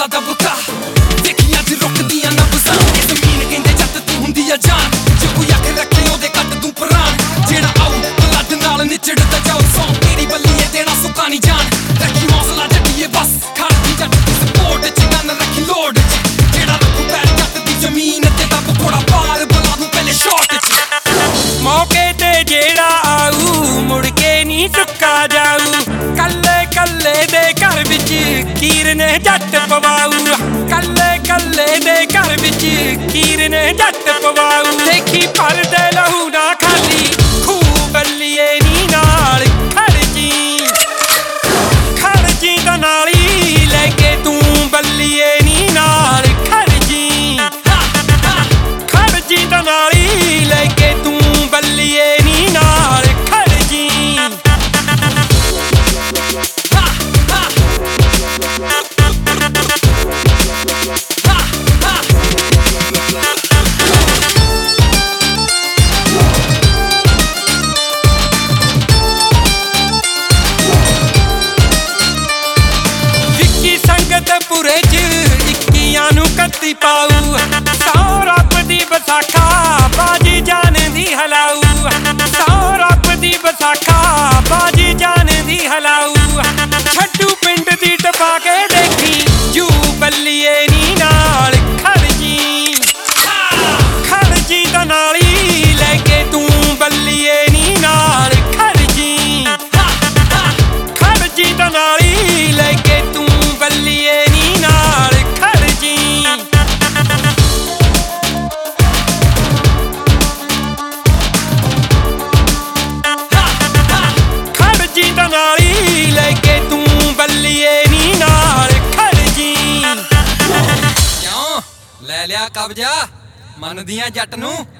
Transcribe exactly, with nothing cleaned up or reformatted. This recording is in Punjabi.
ਦਾ ਬੁੱਤਾ ਦੇਖੀਆਂ ਚ ਰੁਕਦੀਆਂ ਨਬਜ਼ਾਂ ਇਹ ਜ਼ਮੀਨ ਕਹਿੰਦੇ ਜੱਟ ਤੂੰ ਹੁੰਦੀ ਆ ਜਾਨ ਜੇ ਕੋਈ ਅੱਖ ਰੱਖੇ ਉਹਦੇ ਕੱਟ ਤੂੰ ਪ੍ਰਾਣ ਜਿਹੜਾ ਆਉ ਲੱਦ ਨਾਲ ਨਿਚੜਦਾ ਜਾਓ ਸੌਂ ਤੇਰੀ ਬੱਲੀਏ ਦੇਣਾ ਸੁੱਕਾ ਨਹੀਂ ਜਾਣ ਰੱਖੀ ਹੌਸਲਾ ਜੱਟੀਏ ਬਸ ਖੜਦੀ ਜੱਟ ਦੀ ਸਪੋਰਟ ਚ ਗੰਨ ਰੱਖੀ ਲੋੜ ਚ ਜਿਹੜਾ ਰੱਖੂ ਪੈਰ ਜੱਟ ਦੀ ਜ਼ਮੀਨ ਤੇ ਦੱਬ ਥੋੜਾ ਪਾਰ ਬੁਲਾ ਨੂੰ ਪਹਿਲੇ ਸ਼ਾਟ ਚ ਮੌਕੇ ਤੇ ਜਿਹੜਾ ਆਊ ਮੁੜ ਕੇ ਨਹੀਂ ਚੁੱਕਾ ਜਾਊ ਕੱਲੇ ਕੱਲੇ ਦੇ ਘਰ ਵਿੱਚ ਕੀਰ ਨੇ ਜੱਟ ਪਵਾਊ ਕੱਲੇ ਕੱਲੇ ਦੇ ਘਰ ਵਿੱਚ ਕੀਰ ਨੇ ਜੱਟ ਪਵਾਊ ਦੇਖੀ ਭਰਦੇ ਲਹੂ ਨਾ ਖਾਲੀ ਖੂਹ ਬੱਲੀਏ ਨੀ ਨਾਲ ਖੜਜੀ ਖੜਜੀ ਦਾ ਨਾਲੀ ਲੈ ਕੇ ਤੂੰ ਬੱਲੀਏ ਨੀ ਨਾਲ ਖੜਜੀ ਖੜਜੀ ਦਾ ਨਾਲੀ ਲੈ ਕੇ ਤੂੰ ਬੱਲੀਏ ਨੀ ਨਾਲ ਖੜਜੀ ਪੁਰੇ ਚ ਇੱਕੀਆਂ ਨੂੰ ਕੱਤੀ ਪਾਊ ਸੌ ਰੱਬ ਦੀ ਵਿਸਾਖਾ ਬਾਜੀ ਜਾਨ ਦੀ ਹਲਾਊ ਸੌ ਰੱਬ ਦੀ ਵਿਸਾਖਾ ਬਾਜੀ ਜਾਨ ਦੀ ਹਲਾਊ ਛੱਡੂ ਪਿੰਡ ਦੀ ਟਪਾ ਕੇ ਦੇਖੀ ਜੂ ਬੱਲੀਏ ਨੀ ਨਾਲ ਖੜਜੀ ਖੜਜੀ ਦਾ ਨਾਲੀ ਲੈ ਕੇ ਤੂੰ ਬੱਲੀਏ ਨੀ ਨਾਲ ਖੜਜੀ ਖੜਜੀ ਦਾ ਨਾਲੀ ਲੈ ਕੇ ਤੂੰ ਬੱਲੀਏ ਨਾਲੀ ਲੈ ਕੇ ਤੂੰ ਬੱਲੀਏ ਨੀ ਨਾਲ ਖੜਜੀ ਕਿਉਂ ਲੈ ਲਿਆ ਕਬਜ਼ਾ ਮੰਨਦੀਆਂ ਜੱਟ ਨੂੰ।